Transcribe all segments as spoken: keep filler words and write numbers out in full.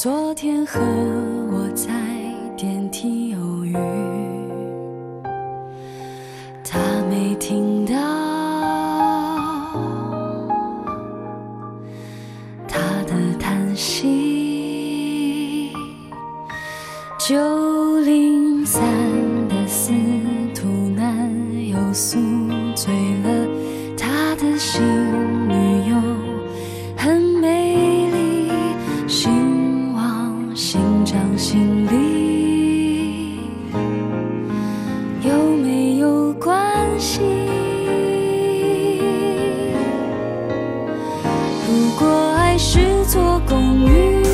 昨天和我在电梯偶遇，他没听到他的叹息。九零三的司徒男友宿醉了他的新女友，很美丽，心往心长心里，有没有关系？如果爱是座公寓，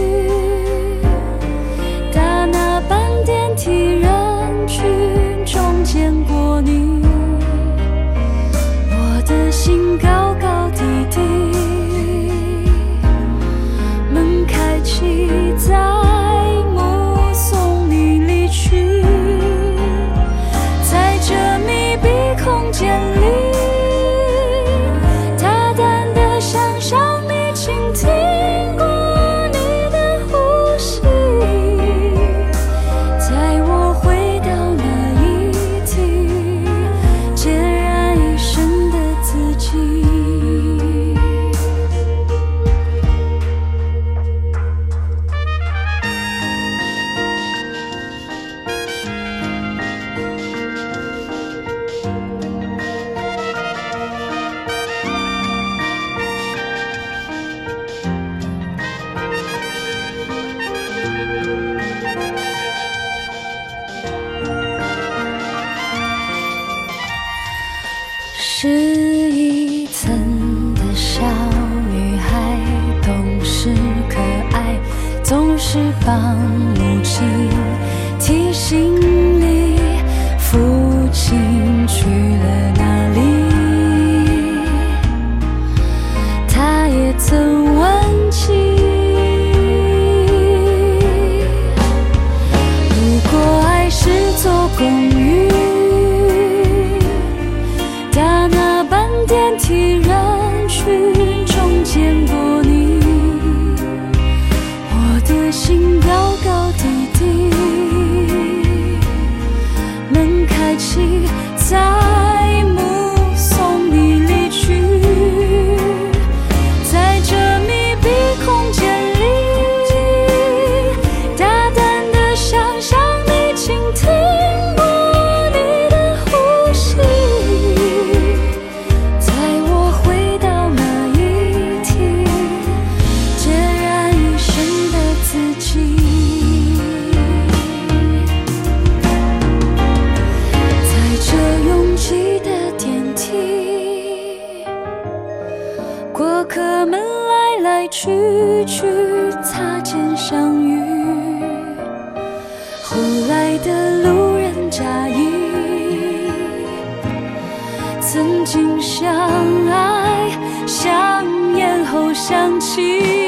搭那班电梯人群中见过你，我的心高高低低，门开启在目送你离去，在这密闭空间里，大胆地想象你，倾听过你的呼吸，在我回到那一题，孑然一身的自己。是一层的小女孩，懂事可爱，总是帮母亲提醒你父亲去了哪里。她也曾问起，如果爱是座公寓，搭那班电梯人群中见过你，我的心高高低低，门开启在目送你离去，在这密闭空间里，大胆地想象你，倾听过你的呼吸，在我回到那一题，孑然一身的自己。在这拥挤的电梯，过客们来来去去，擦肩相遇，后来的路人甲乙，曾经相爱，相厌后想起。